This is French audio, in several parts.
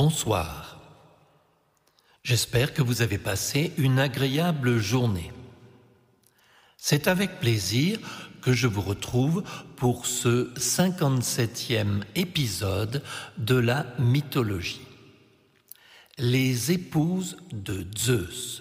bonsoir. J'espère que vous avez passé une agréable journée. C'est avec plaisir que je vous retrouve pour ce 57e épisode de la mythologie. Les épouses de Zeus.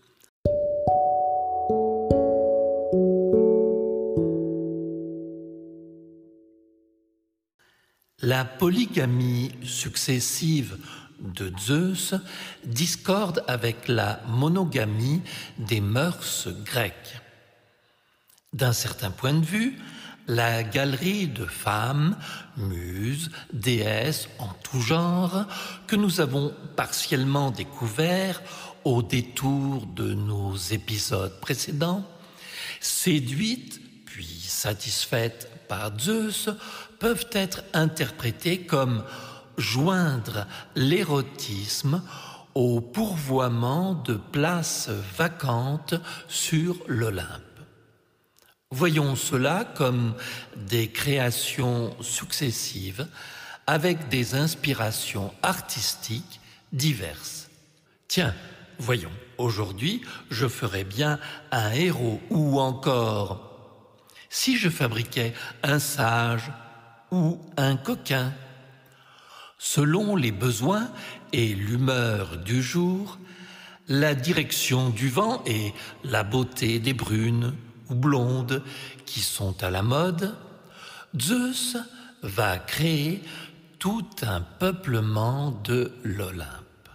La polygamie successive de Zeus discorde avec la monogamie des mœurs grecques. D'un certain point de vue, la galerie de femmes, muses, déesses en tout genre, que nous avons partiellement découvert au détour de nos épisodes précédents, séduites puis satisfaites par Zeus, peuvent être interprétées comme joindre l'érotisme au pourvoiement de places vacantes sur l'Olympe. Voyons cela comme des créations successives avec des inspirations artistiques diverses. Tiens, voyons, aujourd'hui, je ferais bien un héros ou encore, si je fabriquais un sage ou un coquin. Selon les besoins et l'humeur du jour, la direction du vent et la beauté des brunes ou blondes qui sont à la mode, Zeus va créer tout un peuplement de l'Olympe.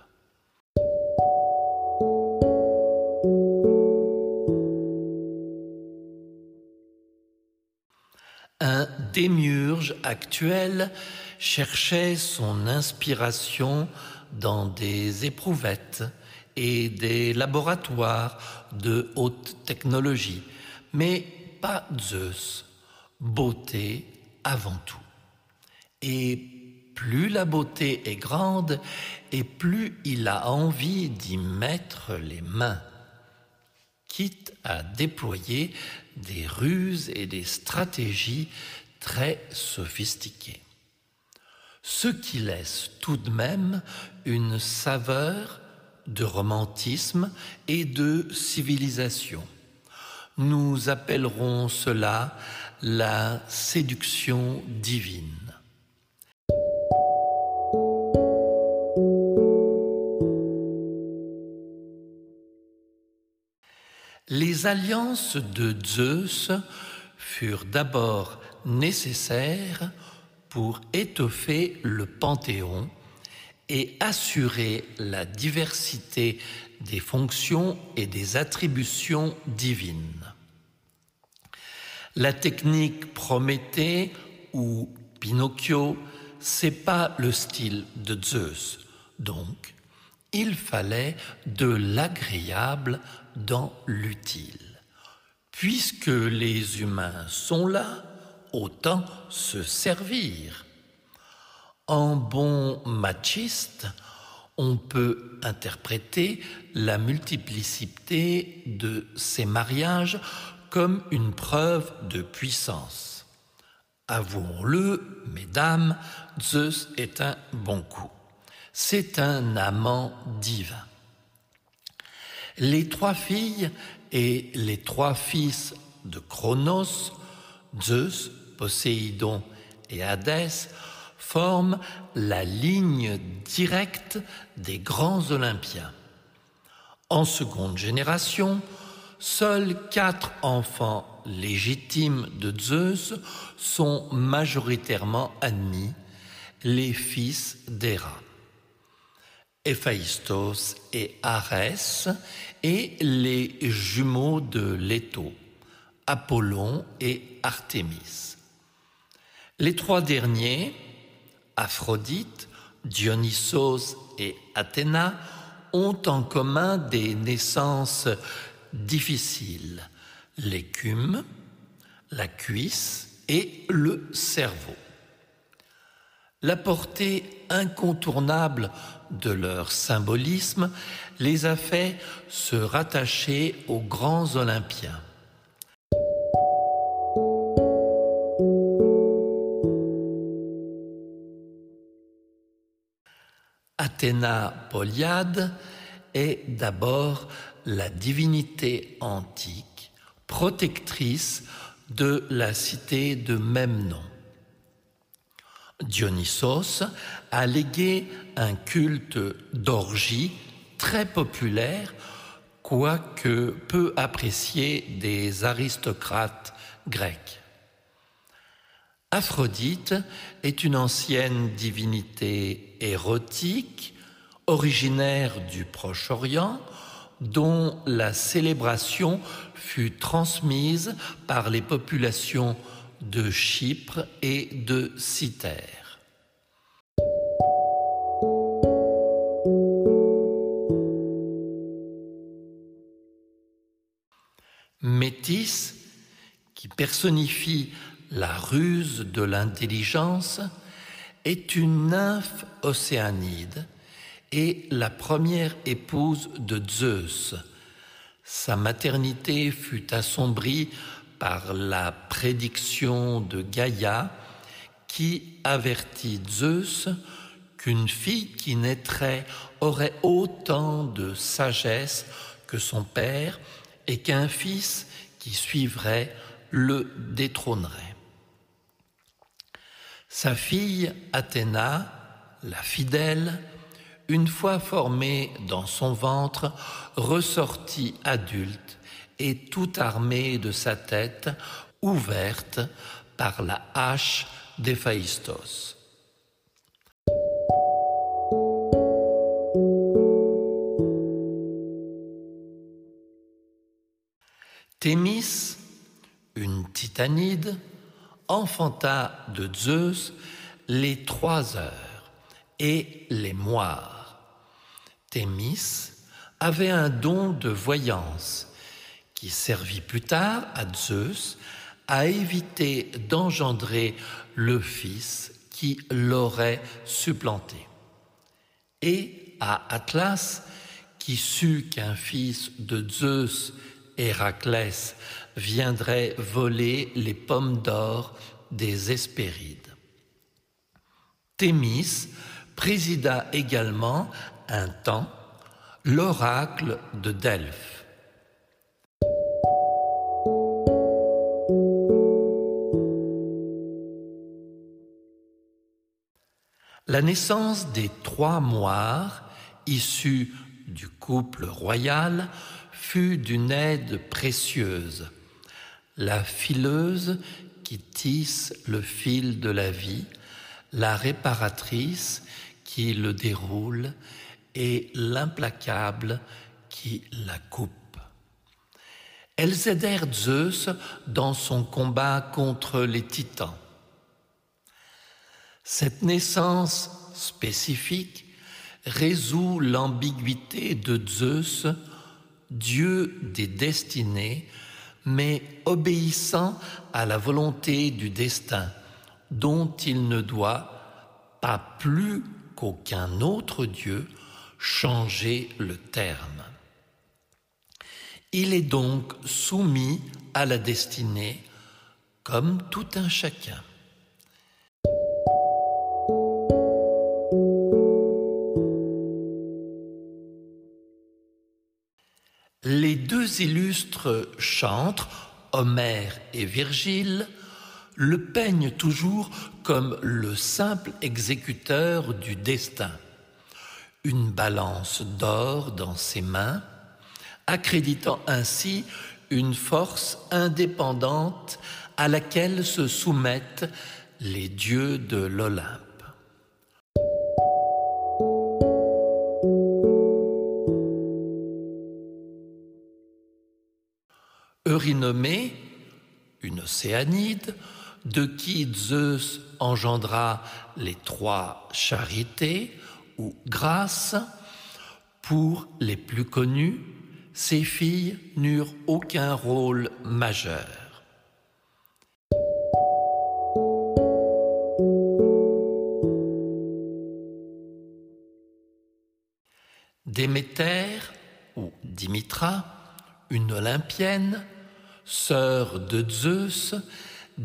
Un démiurge actuel cherchait son inspiration dans des éprouvettes et des laboratoires de haute technologie, mais pas Zeus, beauté avant tout. Et plus la beauté est grande, et plus il a envie d'y mettre les mains, quitte à déployer des ruses et des stratégies très sophistiquées. Ce qui laisse tout de même une saveur de romantisme et de civilisation. Nous appellerons cela la séduction divine. Les alliances de Zeus furent d'abord nécessaires pour étoffer le Panthéon et assurer la diversité des fonctions et des attributions divines. La technique Prométhée ou Pinocchio, c'est pas le style de Zeus, donc il fallait de l'agréable dans l'utile. Puisque les humains sont là, autant se servir. En bon machiste, on peut interpréter la multiplicité de ces mariages comme une preuve de puissance. Avouons-le, mesdames, Zeus est un bon coup. C'est un amant divin. Les trois filles et les trois fils de Cronos, Zeus, Poséidon et Hadès, forment la ligne directe des grands Olympiens. En seconde génération, seuls 4 enfants légitimes de Zeus sont majoritairement admis, les fils d'Héra. Héphaïstos et Arès, et les jumeaux de Léto, Apollon et Artémis. Les 3 derniers, Aphrodite, Dionysos et Athéna, ont en commun des naissances difficiles, l'écume, la cuisse et le cerveau. La portée incontournable de leur symbolisme les a fait se rattacher aux grands Olympiens. Athéna Poliade est d'abord la divinité antique, protectrice de la cité de même nom. Dionysos a légué un culte d'orgie très populaire, quoique peu apprécié des aristocrates grecs. Aphrodite est une ancienne divinité érotique, originaire du Proche-Orient, dont la célébration fut transmise par les populations de Chypre et de Cythère. Métis, qui personnifie la ruse de l'intelligence, est une nymphe océanide et la première épouse de Zeus. Sa maternité fut assombrie par la prédiction de Gaïa qui avertit Zeus qu'une fille qui naîtrait aurait autant de sagesse que son père et qu'un fils qui suivrait le détrônerait. Sa fille Athéna, la fidèle, une fois formée dans son ventre, ressortit adulte et tout armée de sa tête, ouverte par la hache d'Héphaïstos. Thémis, une titanide, enfanta de Zeus les 3 heures et les moires. Thémis avait un don de voyance qui servit plus tard à Zeus à éviter d'engendrer le fils qui l'aurait supplanté, et à Atlas qui sut qu'un fils de Zeus, Héraclès, viendrait voler les pommes d'or des Hespérides. Thémis présida également un temps l'oracle de Delphes. La naissance des 3 moires, issus du couple royal, fut d'une aide précieuse. La fileuse qui tisse le fil de la vie, la réparatrice qui le déroule et l'implacable qui la coupe. Elles aidèrent Zeus dans son combat contre les titans. Cette naissance spécifique résout l'ambiguïté de Zeus, dieu des destinées, mais obéissant à la volonté du destin, dont il ne doit, pas plus qu'aucun autre dieu, changer le terme. Il est donc soumis à la destinée comme tout un chacun. Les 2 illustres chantres, Homère et Virgile, le peignent toujours comme le simple exécuteur du destin. Une balance d'or dans ses mains, accréditant ainsi une force indépendante à laquelle se soumettent les dieux de l'Olympe. Eurynomée, une océanide, de qui Zeus engendra les 3 charités ou grâces, pour les plus connues, ces filles n'eurent aucun rôle majeur. Déméter ou Dimitra, une olympienne, sœur de Zeus,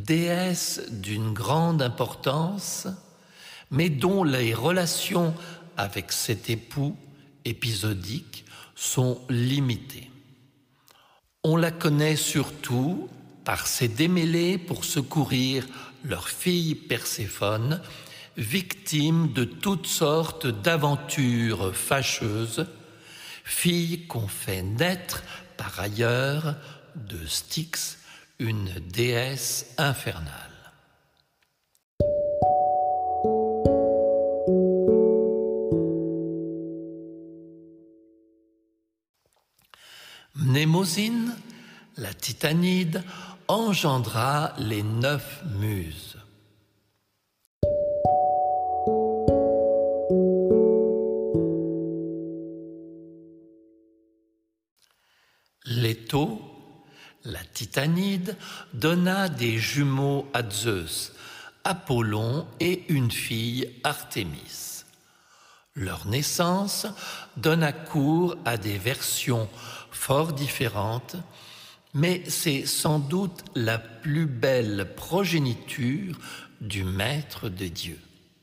déesse d'une grande importance, mais dont les relations avec cet époux épisodique sont limitées. On la connaît surtout par ses démêlés pour secourir leur fille Perséphone, victime de toutes sortes d'aventures fâcheuses, fille qu'on fait naître par ailleurs de Styx, une déesse infernale. Mnémosyne, la Titanide, engendra les 9 muses. Léto, la Titanide, donna des jumeaux à Zeus, Apollon et une fille, Artémis. Leur naissance donna cours à des versions fort différentes, mais c'est sans doute la plus belle progéniture du Maître de Dieu.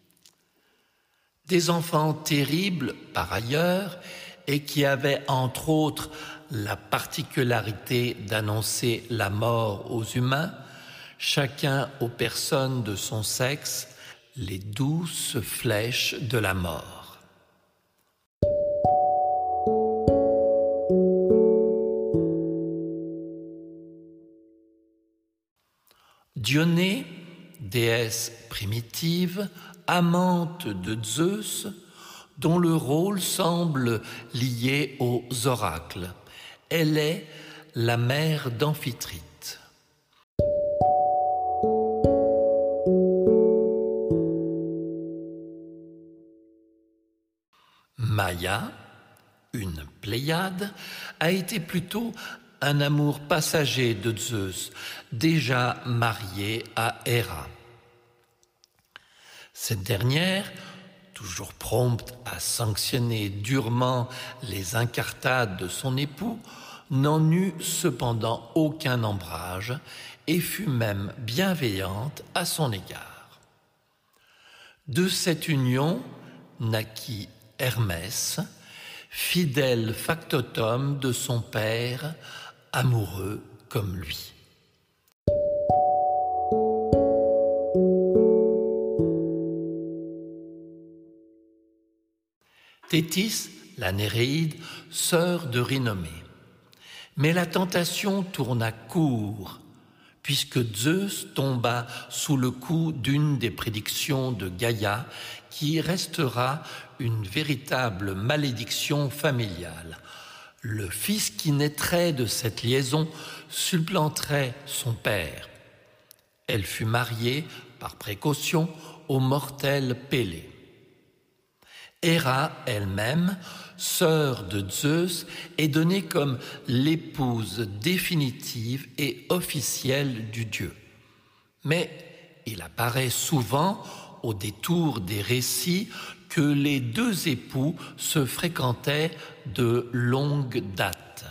Des enfants terribles par ailleurs et qui avaient entre autres la particularité d'annoncer la mort aux humains, chacun aux personnes de son sexe, les douces flèches de la mort. Dionée, déesse primitive, amante de Zeus, dont le rôle semble lié aux oracles. Elle est la mère d'Amphitrite. Maïa, une Pléiade, a été plutôt un amour passager de Zeus, déjà marié à Héra. Cette dernière, toujours prompte à sanctionner durement les incartades de son époux, n'en eut cependant aucun ombrage et fut même bienveillante à son égard. De cette union naquit Hermès, fidèle factotum de son père, amoureux comme lui. Thétis, la Néréide, sœur de Rhinomée. Mais la tentation tourna court, puisque Zeus tomba sous le coup d'une des prédictions de Gaïa, qui restera une véritable malédiction familiale. Le fils qui naîtrait de cette liaison supplanterait son père. Elle fut mariée, par précaution, au mortel Pélée. Héra elle-même, sœur de Zeus, est donnée comme l'épouse définitive et officielle du dieu. Mais il apparaît souvent, au détour des récits, que les deux époux se fréquentaient de longue date.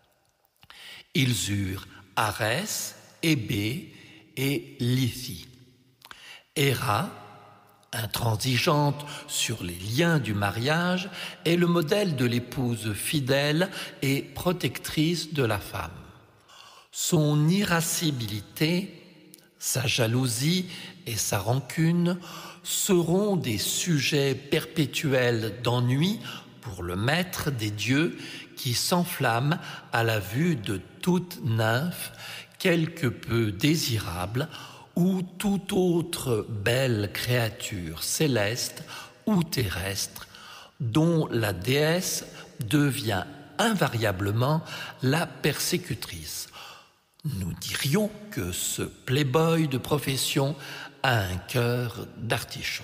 Ils eurent Arès, Hébé et Lythie. Héra, intransigeante sur les liens du mariage, est le modèle de l'épouse fidèle et protectrice de la femme. Son irascibilité, sa jalousie et sa rancune seront des sujets perpétuels d'ennui pour le maître des dieux qui s'enflamme à la vue de toute nymphe quelque peu désirable ou toute autre belle créature céleste ou terrestre dont la déesse devient invariablement la persécutrice. Nous dirions que ce playboy de profession a un cœur d'artichaut.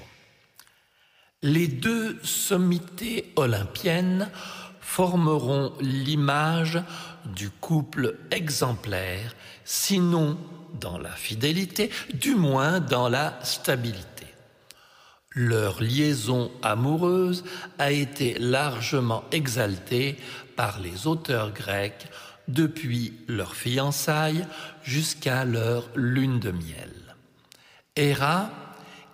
Les deux sommités olympiennes formeront l'image du couple exemplaire, sinon dans la fidélité, du moins dans la stabilité. Leur liaison amoureuse a été largement exaltée par les auteurs grecs depuis leur fiançailles jusqu'à leur lune de miel. Héra,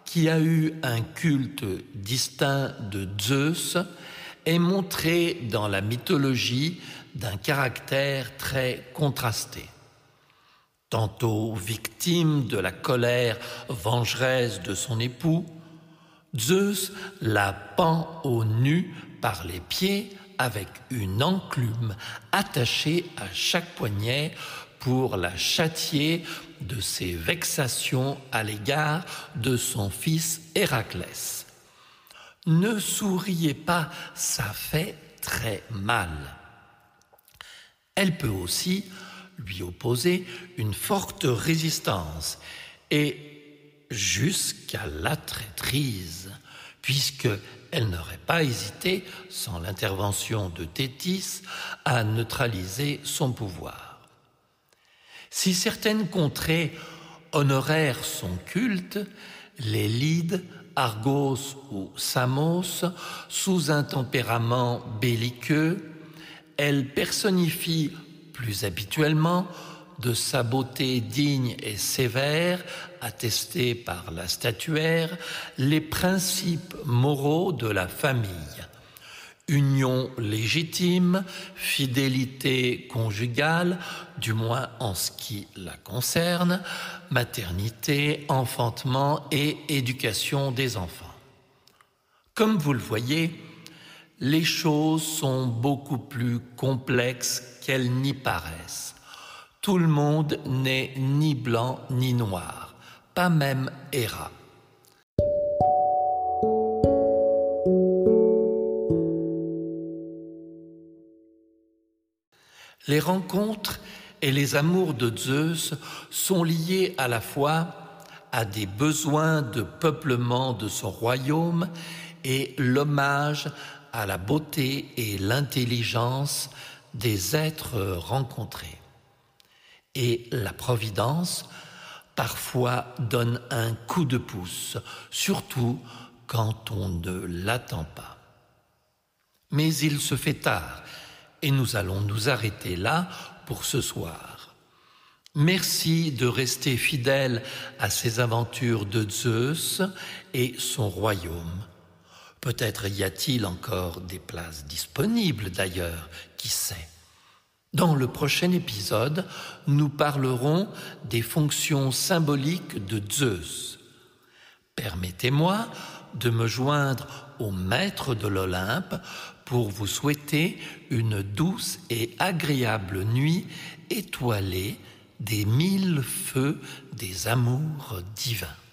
qui a eu un culte distinct de Zeus, est montré dans la mythologie d'un caractère très contrasté. Tantôt victime de la colère vengeresse de son époux, Zeus la pend au nu par les pieds avec une enclume attachée à chaque poignet pour la châtier de ses vexations à l'égard de son fils Héraclès. Ne souriez pas, ça fait très mal. Elle peut aussi lui opposer une forte résistance et jusqu'à la traîtrise, puisqu'elle n'aurait pas hésité, sans l'intervention de Thétis, à neutraliser son pouvoir. Si certaines contrées honorèrent son culte, les Lydes, Argos ou Samos, sous un tempérament belliqueux, elle personnifie plus habituellement de sa beauté digne et sévère, attestée par la statuaire, les principes moraux de la famille. Union légitime, fidélité conjugale, du moins en ce qui la concerne, maternité, enfantement et éducation des enfants. Comme vous le voyez, les choses sont beaucoup plus complexes qu'elles n'y paraissent. Tout le monde n'est ni blanc ni noir, pas même Héra. Les rencontres et les amours de Zeus sont liés à la fois à des besoins de peuplement de son royaume et l'hommage à la beauté et l'intelligence des êtres rencontrés. Et la Providence, parfois, donne un coup de pouce, surtout quand on ne l'attend pas. Mais il se fait tard et nous allons nous arrêter là pour ce soir. Merci de rester fidèle à ces aventures de Zeus et son royaume. Peut-être y a-t-il encore des places disponibles d'ailleurs, qui sait. Dans le prochain épisode, nous parlerons des fonctions symboliques de Zeus. Permettez-moi de me joindre au maître de l'Olympe pour vous souhaiter une douce et agréable nuit étoilée des 1000 feux des amours divins.